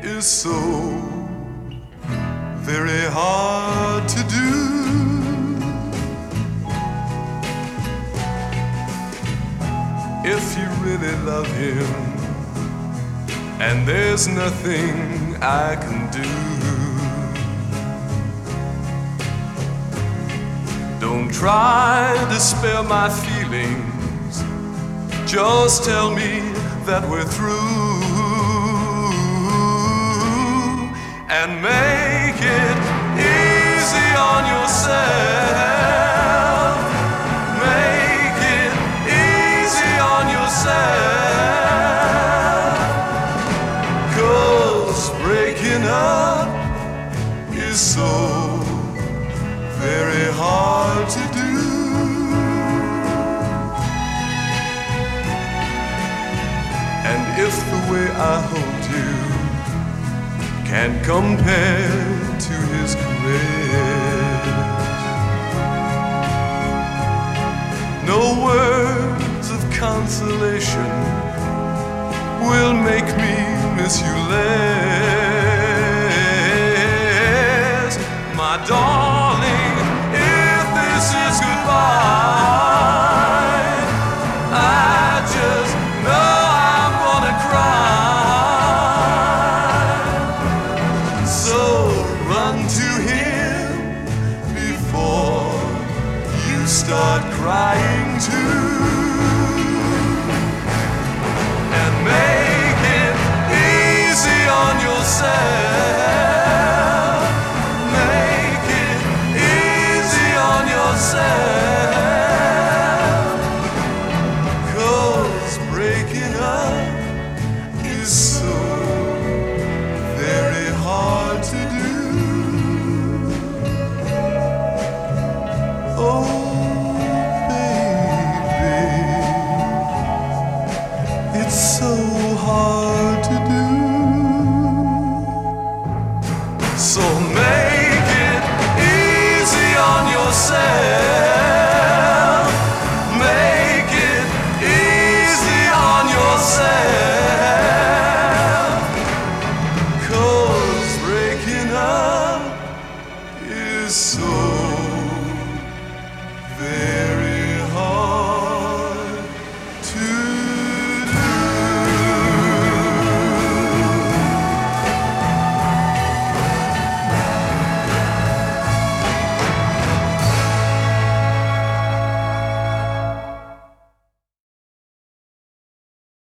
is so very hard to do. If you really love him, and there's nothing I can do, don't try to spare my feelings, just tell me that we're through, and make it easy on yourself. Make it easy on yourself, 'cause breaking up is so very hard to do. And if the way I hold you can't compare to his caress, no words of consolation will make me miss you less. My darling, if this is goodbye, I just know I'm gonna cry. So run to him before you start crying.